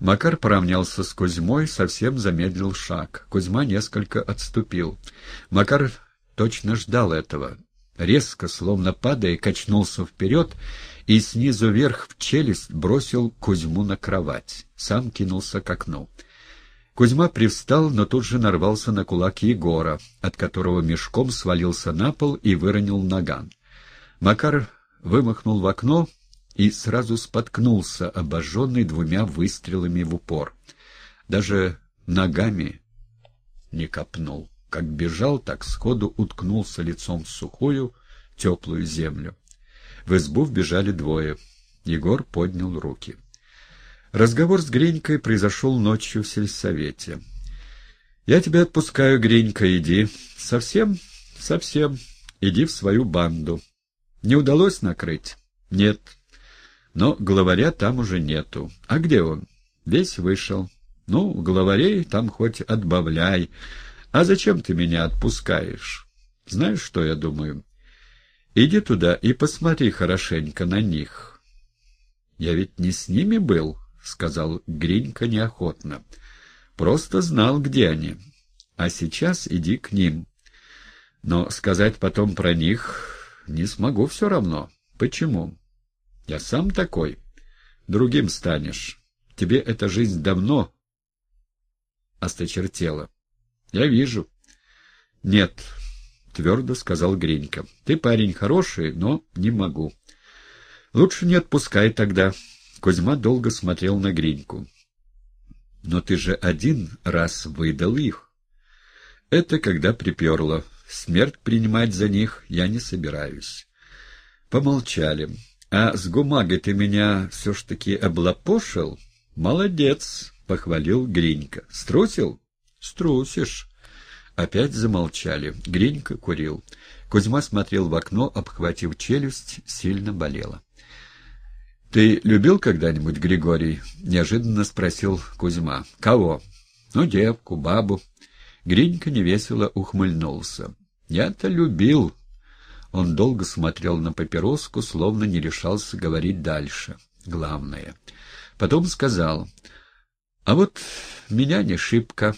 Макар поравнялся с Кузьмой, совсем замедлил шаг. Кузьма несколько отступил. Макар точно ждал этого. Резко, словно падая, качнулся вперед и снизу вверх в челюсть бросил Кузьму на кровать. Сам кинулся к окну. Кузьма привстал, но тут же нарвался на кулак Егора, от которого мешком свалился на пол и выронил наган. Макар вымахнул в окно и сразу споткнулся, обожженный двумя выстрелами в упор. Даже ногами не копнул. Как бежал, так сходу уткнулся лицом в сухую, теплую землю. В избу вбежали двое. Егор поднял руки. Разговор с Гринькой произошел ночью в сельсовете. «Я тебя отпускаю, Гринька, иди. Совсем? Совсем. Иди в свою банду. Не удалось накрыть? Нет. Но главаря там уже нету. А где он? Весь вышел. Ну, главарей там хоть отбавляй. А зачем ты меня отпускаешь? Знаешь, что я думаю? Иди туда и посмотри хорошенько на них». «Я ведь не с ними был», — сказал Гринька неохотно. «Просто знал, где они. А сейчас иди к ним. Но сказать потом про них не смогу все равно. Почему? Я сам такой. Другим станешь. Тебе эта жизнь давно осточертела. Я вижу». «Нет», — твердо сказал Гринька. «Ты парень хороший, но не могу. Лучше не отпускай тогда». Кузьма долго смотрел на Гриньку. «Но ты же один раз выдал их». «Это когда приперло. Смерть принимать за них я не собираюсь». Помолчали. «А с бумагой ты меня все ж таки облапошил?» «Молодец», — похвалил Гринька. «Струсил?» «Струсишь». Опять замолчали. Гринька курил. Кузьма смотрел в окно, обхватив челюсть, сильно болела. «Ты любил когда-нибудь, Григорий?» — неожиданно спросил Кузьма. «Кого?» «Ну, девку, бабу». Гринька невесело ухмыльнулся. «Я-то любил». Он долго смотрел на папироску, словно не решался говорить дальше. Главное. Потом сказал: «А вот меня не шибко.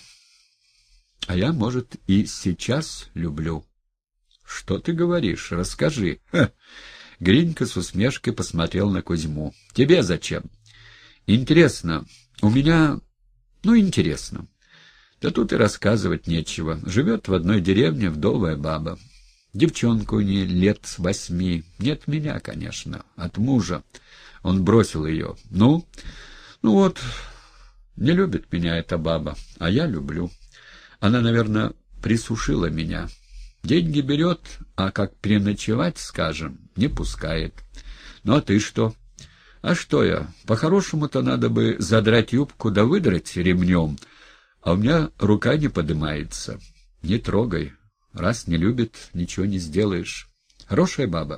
А я, может, и сейчас люблю». «Что ты говоришь? Расскажи». «Ха!» Гринька с усмешкой посмотрел на Кузьму. «Тебе зачем?» «Интересно. У меня... интересно. Да тут и рассказывать нечего. Живет в одной деревне вдовая баба. Девчонка у нее лет 8. Нет меня, конечно. От мужа. Он бросил ее. Ну вот. Не любит меня эта баба, а я люблю. Она, наверное, присушила меня. Деньги берет, а как переночевать, скажем, не пускает. Ну а ты что?» «А что я? По-хорошему-то надо бы задрать юбку да выдрать ремнем, а у меня рука не подымается». «Не трогай. Раз не любит, ничего не сделаешь. Хорошая баба».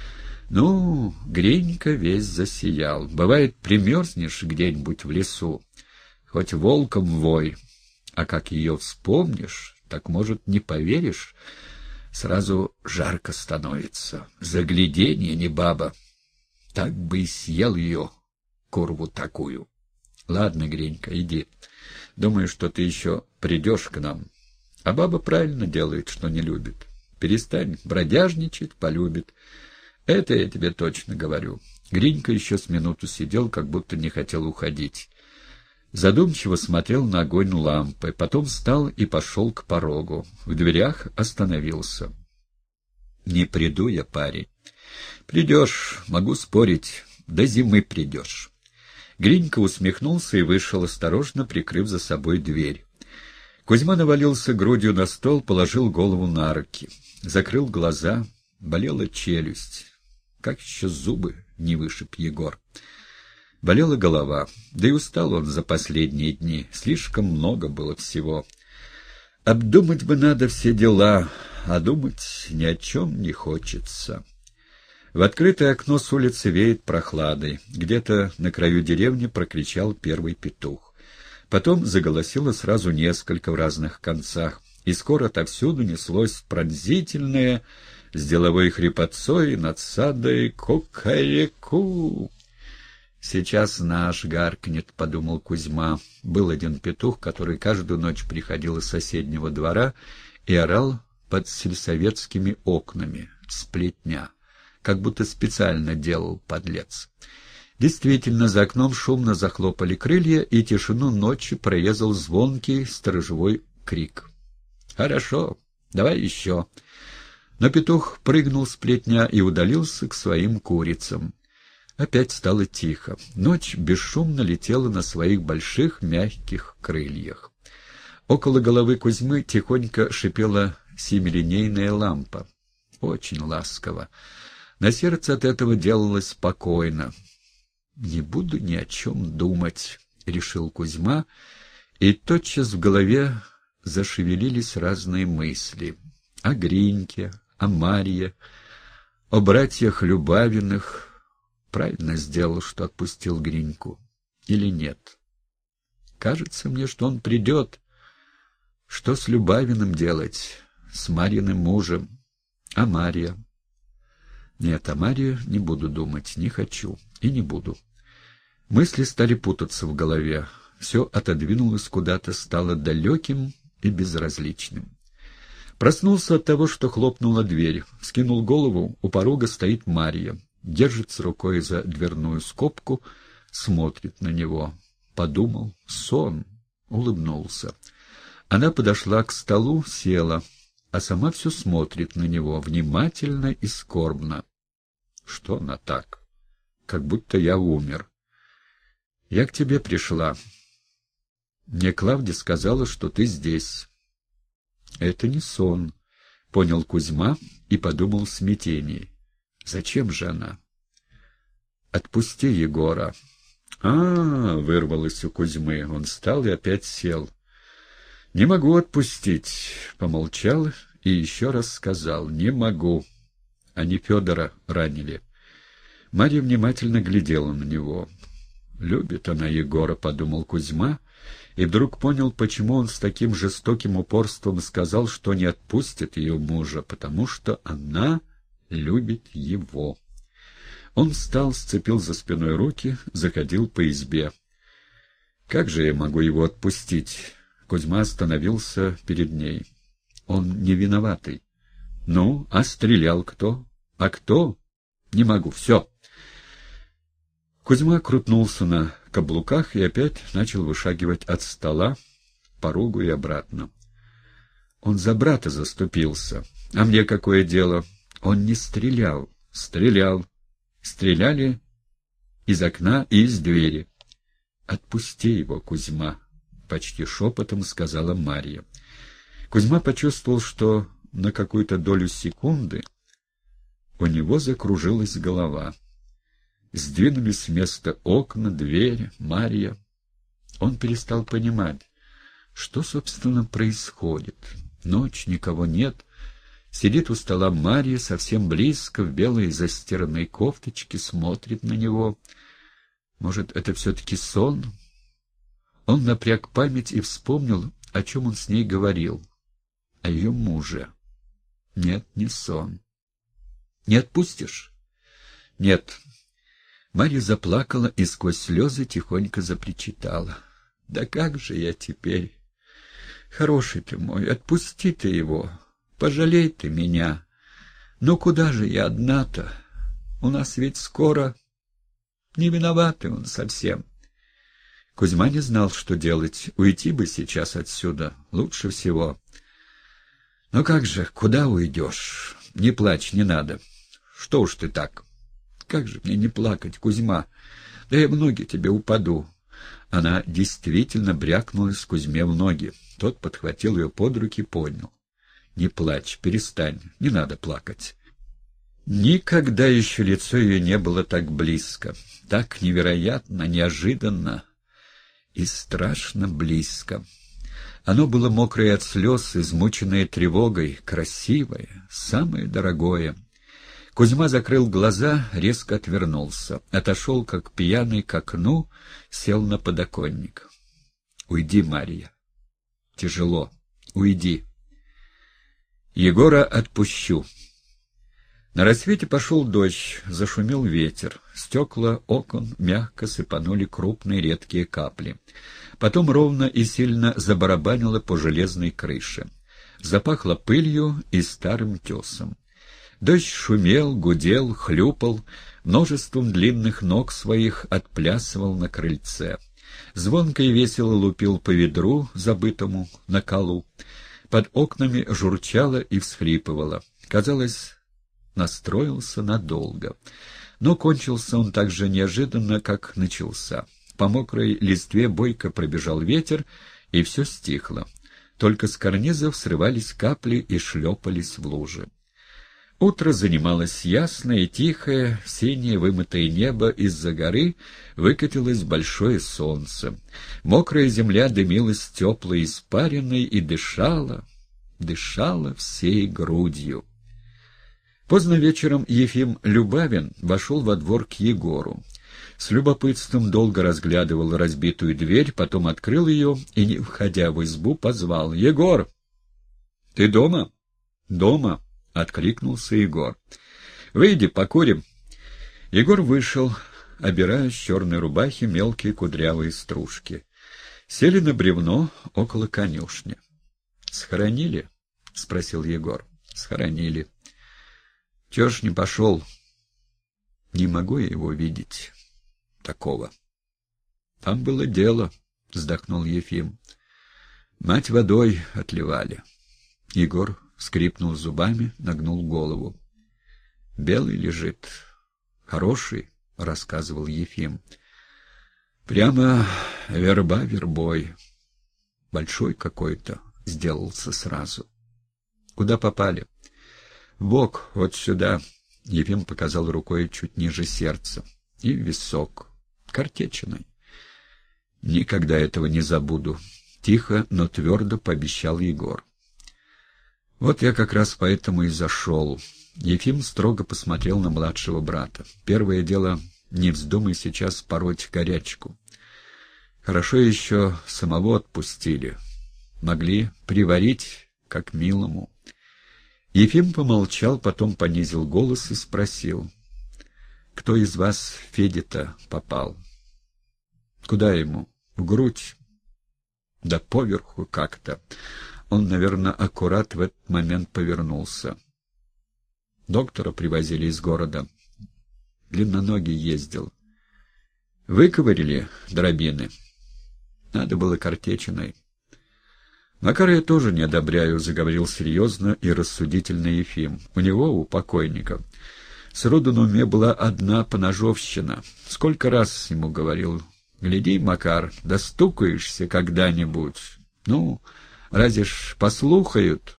«Ну, Гринька весь засиял. Бывает, примерзнешь где-нибудь в лесу, хоть волком вой, а как ее вспомнишь, так, может, не поверишь, сразу жарко становится. Загляденье не баба. Так бы и съел ее, курву такую». «Ладно, Гринька, иди. Думаю, что ты еще придешь к нам. А баба правильно делает, что не любит. Перестань бродяжничать, полюбит. Это я тебе точно говорю». Гринька еще с минуту сидел, как будто не хотел уходить. Задумчиво смотрел на огонь лампы, потом встал и пошел к порогу. В дверях остановился. «Не приду я, парень». «Придешь, могу спорить, до зимы придешь». Гринька усмехнулся и вышел, осторожно прикрыв за собой дверь. Кузьма навалился грудью на стол, положил голову на руки. Закрыл глаза, болела челюсть. Как еще зубы не вышиб Егор. Болела голова, да и устал он за последние дни. Слишком много было всего. Обдумать бы надо все дела, а думать ни о чем не хочется. В открытое окно с улицы веет прохладой. Где-то на краю деревни прокричал первый петух. Потом заголосило сразу несколько в разных концах, и скоро отовсюду неслось пронзительное с деловой хрипотцой надсадой «Кукареку». «Сейчас наш гаркнет», — подумал Кузьма. Был один петух, который каждую ночь приходил из соседнего двора и орал под сельсоветскими окнами. Сплетня. Как будто специально делал, подлец. Действительно, за окном шумно захлопали крылья, и тишину ночи прорезал звонкий сторожевой крик. «Хорошо, давай еще». Но петух прыгнул с плетня и удалился к своим курицам. Опять стало тихо. Ночь бесшумно летела на своих больших мягких крыльях. Около головы Кузьмы тихонько шипела семилинейная лампа. Очень ласково. На сердце от этого делалось спокойно. «Не буду ни о чем думать», — решил Кузьма, и тотчас в голове зашевелились разные мысли. О Гриньке, о Марье, о братьях Любавиных. Правильно сделал, что отпустил Гриньку. Или нет? Кажется мне, что он придет. Что с Любавиным делать? С Марьиным мужем? А Марья? Нет, о Марье не буду думать, не хочу и не буду. Мысли стали путаться в голове. Все отодвинулось куда-то, стало далеким и безразличным. Проснулся от того, что хлопнула дверь. Скинул голову, у порога стоит Марья. Держится рукой за дверную скобку, смотрит на него. Подумал, сон, улыбнулся. Она подошла к столу, села, а сама все смотрит на него, внимательно и скорбно. Что она так? Как будто я умер. Я к тебе пришла. Мне Клавдия сказала, что ты здесь. Это не сон, понял Кузьма и подумал в смятении. Зачем же она? Отпусти Егора. Вырвалось у Кузьмы. Он встал и опять сел. Не могу отпустить. Помолчал и еще раз сказал. Не могу. Они Федора ранили. Марья внимательно глядела на него. Любит она Егора, подумал Кузьма, и вдруг понял, почему он с таким жестоким упорством сказал, что не отпустит ее мужа, потому что она любит его. Он встал, сцепил за спиной руки, заходил по избе. «Как же я могу его отпустить?» Кузьма остановился перед ней. «Он не виноватый». «Ну, а стрелял кто? А кто? Не могу, все». Кузьма крутнулся на каблуках и опять начал вышагивать от стола к порогу и обратно. Он за брата заступился. А мне какое дело? Он не стрелял. Стрелял. Стреляли из окна и из двери. «Отпусти его, Кузьма», — почти шепотом сказала Марья. Кузьма почувствовал, что на какую-то долю секунды у него закружилась голова. Сдвинулись с места окна, дверь, Марья. Он перестал понимать, что, собственно, происходит. Ночь, никого нет. Сидит у стола Марья, совсем близко, в белой застиранной кофточке, смотрит на него. Может, это все-таки сон? Он напряг память и вспомнил, о чем он с ней говорил. О ее муже. Нет, не сон. Не отпустишь? Нет. Марья заплакала и сквозь слезы тихонько запричитала. «Да как же я теперь? Хороший ты мой, отпусти ты его, пожалей ты меня. Ну куда же я одна-то? У нас ведь скоро... Не виноватый он совсем». Кузьма не знал, что делать. Уйти бы сейчас отсюда лучше всего. «Ну как же, куда уйдешь? Не плачь, не надо. Что уж ты так? Как же мне не плакать, Кузьма? Да я в ноги тебе упаду». Она действительно брякнулась Кузьме в ноги. Тот подхватил ее под руки и поднял. «Не плачь, перестань, не надо плакать». Никогда еще лицо ее не было так близко, так невероятно, неожиданно и страшно близко. Оно было мокрое от слез, измученное тревогой, красивое, самое дорогое. Кузьма закрыл глаза, резко отвернулся, отошел, как пьяный, к окну, сел на подоконник. «Уйди, Марья. Тяжело. Уйди. Егора отпущу. На рассвете пошел дождь, зашумел ветер. Стекла окон мягко сыпанули крупные редкие капли. Потом ровно и сильно забарабанило по железной крыше. Запахло пылью и старым тесом. Дождь шумел, гудел, хлюпал, множеством длинных ног своих отплясывал на крыльце. Звонко и весело лупил по ведру, забытому на колу. Под окнами журчало и всхлипывало. Казалось, настроился надолго. Но кончился он так же неожиданно, как начался. По мокрой листве бойко пробежал ветер, и все стихло. Только с карнизов срывались капли и шлепались в лужи. Утро занималось ясное и тихое, в синее вымытое небо из-за горы выкатилось большое солнце. Мокрая земля дымилась теплой испариной и дышала всей грудью. Поздно вечером Ефим Любавин вошел во двор к Егору. С любопытством долго разглядывал разбитую дверь, потом открыл ее и, не входя в избу, позвал: «Егор, ты дома?» «Дома», — откликнулся Егор. «Выйди, покурим». Егор вышел, обирая с черной рубахи мелкие кудрявые стружки. Сели на бревно около конюшни. «Схоронили?» — спросил Егор. «Схоронили». «Чего ж не пошел?» «Не могу я его видеть. Такого». «Там было дело», — вздохнул Ефим. «Мать водой отливали». Егор скрипнул зубами, нагнул голову. «Белый лежит. Хороший», — рассказывал Ефим. «Прямо верба вербой. Большой какой-то сделался сразу». «Куда попали?» «В бок, вот сюда», — Ефим показал рукой чуть ниже сердца, — «и в висок. Картечиной». «Никогда этого не забуду», — тихо, но твердо пообещал Егор. «Вот я как раз поэтому и зашел». Ефим строго посмотрел на младшего брата. «Первое дело, не вздумай сейчас пороть горячку. Хорошо еще самого отпустили. Могли приварить, как милому». Ефим помолчал, потом понизил голос и спросил: «Кто из вас в Феде-то попал?» «Куда ему? В грудь?» «Да поверху как-то». Он, наверное, аккурат в этот момент повернулся. Доктора привозили из города. Длинноногий ездил. Выковырили дробины. Надо было картечиной. «Макара я тоже не одобряю», — заговорил серьезно и рассудительно Ефим. «У него, у покойника, сроду на уме была одна поножовщина. Сколько раз ему говорил: гляди, Макар, достукаешься когда-нибудь. Ну, разве ж послухают?»